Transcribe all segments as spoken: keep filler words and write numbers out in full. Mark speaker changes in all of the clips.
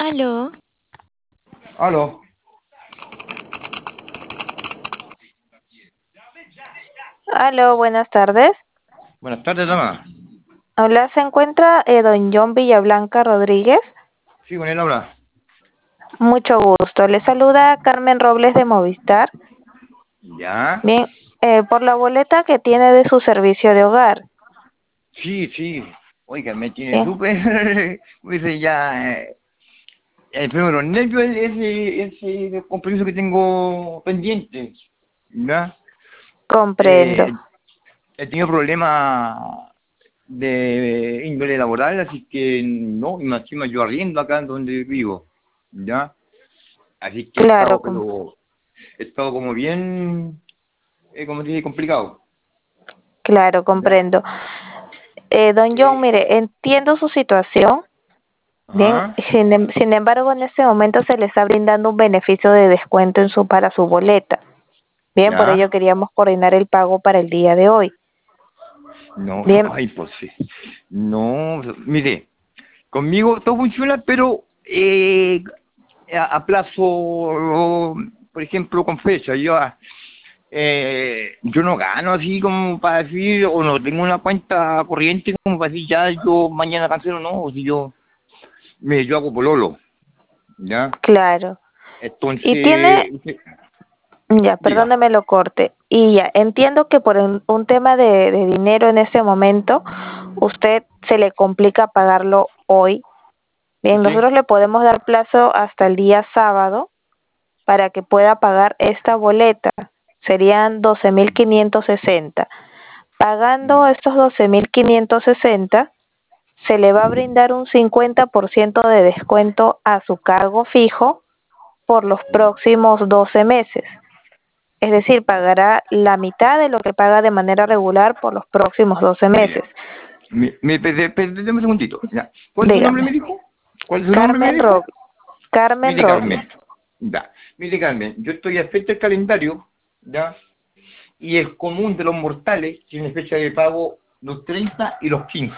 Speaker 1: Aló,
Speaker 2: Aló,
Speaker 3: Aló, buenas tardes.
Speaker 2: buenas tardes, dama.
Speaker 3: Hola, ¿se encuentra eh, don John Villablanca Rodríguez?
Speaker 2: Sí, con él habla.
Speaker 3: Mucho gusto. Le saluda Carmen Robles de Movistar.
Speaker 2: ¿Ya?
Speaker 3: Bien, eh, por la boleta que tiene de su servicio de hogar.
Speaker 2: Sí, sí. Oiga, me tiene
Speaker 3: Bien,
Speaker 2: súper, como dice ya, eh, eh, pero los nervios ese, ese compromiso que tengo pendiente. ¿Ya?
Speaker 3: comprendo.
Speaker 2: Eh, He tenido problemas de índole laboral, así que no, y más encima yo arriendo acá en donde vivo. ¿Ya? Así que he
Speaker 3: Claro,
Speaker 2: estado,
Speaker 3: com-
Speaker 2: pero he estado como bien, eh, como te dije, complicado.
Speaker 3: claro,
Speaker 2: ¿Ya?
Speaker 3: comprendo. Eh, don John,
Speaker 2: Eh,
Speaker 3: mire, entiendo su situación. Bien,
Speaker 2: ajá.
Speaker 3: sin, em- sin embargo, en este momento se le está brindando un beneficio de descuento en su para su boleta. Bien, por ello
Speaker 2: ¿Ya?
Speaker 3: queríamos coordinar el pago para el día de hoy.
Speaker 2: No,
Speaker 3: Bien,
Speaker 2: ay, pues sí. No, mire, conmigo todo funciona, pero eh, a, a plazo, o, por ejemplo, con fecha. Yo, ah, eh, yo no gano así como para decir, o no tengo una cuenta corriente como para decir, ya yo mañana cancelo, no, o si yo, me, yo hago pololo, ¿ya?
Speaker 3: claro. Y tiene,
Speaker 2: Entonces,
Speaker 3: ya,
Speaker 2: diga,
Speaker 3: perdóneme lo corte. Y ya, entiendo que por un, un tema de, de dinero en este momento, usted se le complica pagarlo hoy. Bien,
Speaker 2: ¿sí?
Speaker 3: nosotros le podemos dar plazo hasta el día sábado para que pueda pagar esta boleta. Serían doce mil quinientos sesenta. Pagando estos doce mil quinientos sesenta, se le va a brindar un cincuenta por ciento de descuento a su cargo fijo por los próximos doce meses. Es decir, pagará la mitad de lo que paga de manera regular por los próximos doce meses.
Speaker 2: Mire, me, me, pe- pe- déjame un segundito, ¿ya? ¿Cuál es su nombre,
Speaker 3: Dígame.
Speaker 2: me dijo? ¿Cuál es su nombre, me
Speaker 3: Carmen
Speaker 2: dijo?
Speaker 3: Robles. Carmen
Speaker 2: Mire,
Speaker 3: Robles.
Speaker 2: Carmen, ya, mire, Carmen, yo estoy a fecha del calendario, ¿ya? Y el común de los mortales tiene fecha de pago los treinta y los quince.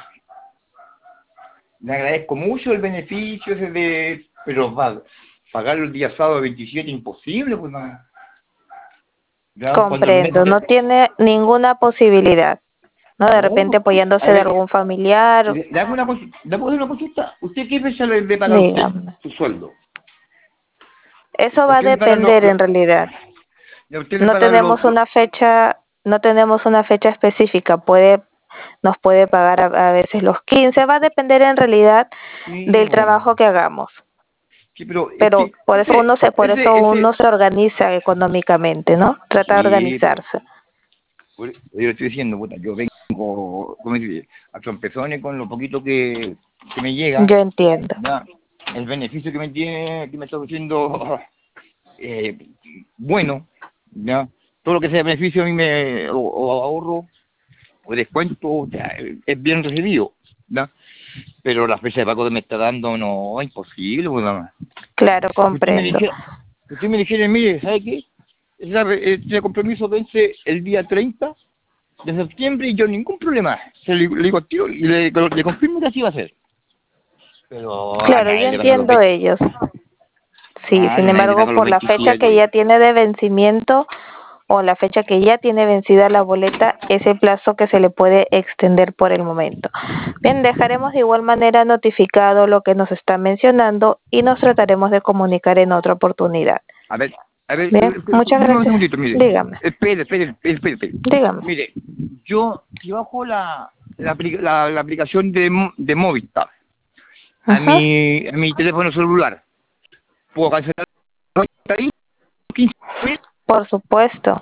Speaker 2: Le agradezco mucho el beneficio ese de, pero va, pagarlo el día sábado veintisiete imposible, pues nada. Ya, cuando el mes
Speaker 3: Comprendo.
Speaker 2: de,
Speaker 3: No tiene ninguna posibilidad. ¿No? De
Speaker 2: no,
Speaker 3: repente
Speaker 2: pues,
Speaker 3: apoyándose
Speaker 2: a
Speaker 3: de
Speaker 2: ver,
Speaker 3: algún familiar.
Speaker 2: le, le hago una cosita, ¿le puedo hacer una cosita? ¿Usted qué fecha le, le paga a usted,
Speaker 3: Dígame.
Speaker 2: su sueldo?
Speaker 3: Eso va a
Speaker 2: Usted le paga, lo,
Speaker 3: depender
Speaker 2: lo-
Speaker 3: en realidad.
Speaker 2: a usted le
Speaker 3: No
Speaker 2: paga
Speaker 3: tenemos
Speaker 2: los,
Speaker 3: una fecha, no tenemos una fecha específica. Puede, nos puede pagar a, a veces los quince. Va a depender en realidad
Speaker 2: sí,
Speaker 3: del
Speaker 2: o-
Speaker 3: trabajo que hagamos.
Speaker 2: sí, pero es
Speaker 3: Pero
Speaker 2: que
Speaker 3: por eso
Speaker 2: ese,
Speaker 3: uno se, por eso
Speaker 2: ese,
Speaker 3: uno
Speaker 2: ese,
Speaker 3: se organiza económicamente, ¿no? Trata de
Speaker 2: sí, pues,
Speaker 3: organizarse.
Speaker 2: por- yo estoy diciendo, puta, yo vengo, ¿cómo se dice? A trompezones con lo poquito que, que me llega,
Speaker 3: Yo entiendo.
Speaker 2: ya, el beneficio que me tiene, que me está ofreciendo, eh, bueno, ya, todo lo que sea beneficio a mí me, o, o ahorro, o descuento, ya, es bien recibido, ya, pero la fecha de pago que me está dando no, es imposible, pues, nada.
Speaker 3: Claro,
Speaker 2: Si usted me
Speaker 3: comprendo.
Speaker 2: dijera, si usted me dijera, mire, ¿sabe qué? Ese ese compromiso vence el día treinta de septiembre y yo ningún problema. Se le, le digo al tiro y le, le confirmo que así va a ser. Pero a
Speaker 3: Claro, yo
Speaker 2: nadie le gana los
Speaker 3: entiendo
Speaker 2: veinte.
Speaker 3: ellos. Sí,
Speaker 2: Claro,
Speaker 3: sin
Speaker 2: a nadie le
Speaker 3: embargo,
Speaker 2: gana los
Speaker 3: por la fecha que
Speaker 2: veintisiete.
Speaker 3: ya tiene de vencimiento o la fecha que ya tiene vencida la boleta, ese plazo que se le puede extender por el momento. Bien, dejaremos de igual manera notificado lo que nos está mencionando y nos trataremos de comunicar en otra oportunidad.
Speaker 2: A ver, a ver,
Speaker 3: Bien,
Speaker 2: eh, eh,
Speaker 3: muchas
Speaker 2: deme un
Speaker 3: gracias.
Speaker 2: segundito, mire.
Speaker 3: Dígame,
Speaker 2: Espere, espere, espere, espere. espere.
Speaker 3: dígame.
Speaker 2: Mire, yo, si bajo la, la, apli- la, la aplicación de, Mo- de Movistar a
Speaker 3: Ajá.
Speaker 2: mi, a mi teléfono celular, ¿puedo cancelar ahí? quince mil?
Speaker 3: Por supuesto.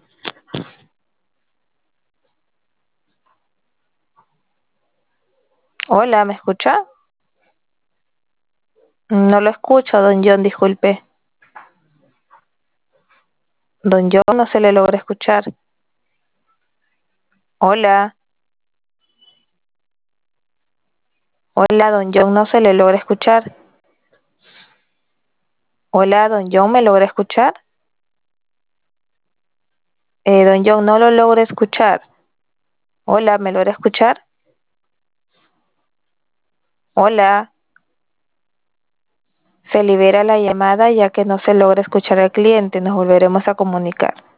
Speaker 3: Hola, ¿me escucha? No lo escucho, don John, disculpe. Don John no se le logra escuchar. Hola, hola, don John no se le logra escuchar. Hola, don John, ¿me logra escuchar? Eh, don John no lo logra escuchar. Hola, ¿me logra escuchar? Hola, Se libera la llamada ya que no se logra escuchar al cliente. Nos volveremos a comunicar.